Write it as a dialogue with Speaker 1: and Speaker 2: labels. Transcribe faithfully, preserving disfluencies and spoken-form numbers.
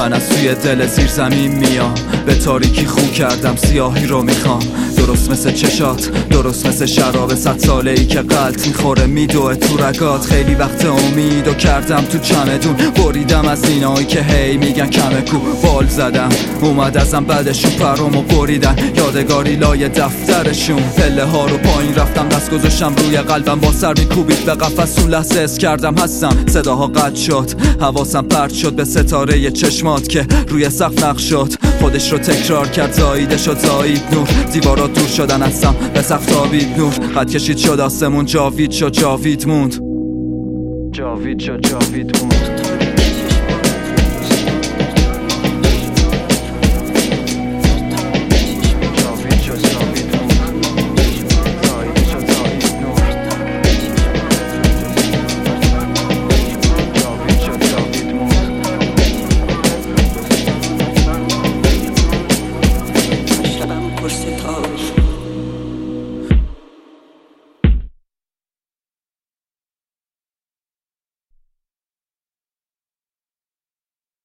Speaker 1: من از توی دل زیر زمین میام، به تاریکی خو کردم سیاهی رو میخوام. درست مثل چشات، درست مثل شراب صد ساله ای که قلط میخوره میدوه تو رگات. خیلی وقت امیدو کردم تو چمدون، بریدم از اینایی که هی میگن کمه کو. بال زدم اومد ازم بعدشون پرامو بریدن، یادگاری لای دفترشون. پله ها رو پایین رفتم، دست گذاشتم روی قلبم، با سر میکوبید به قفس. اون لحظه اس کردم هستم، صداها قطع شد، حواسم پرت شد به ستاره چشمات که روی سقف نقش شد. خودش رو تکرار کرد، زاییده شد زایید نور، دیوارا دور شدن هستم، به سقف تابید نور. قد کشید شد آسمون، جاوید شد جاوید موند، جاوید شد جاوید موند.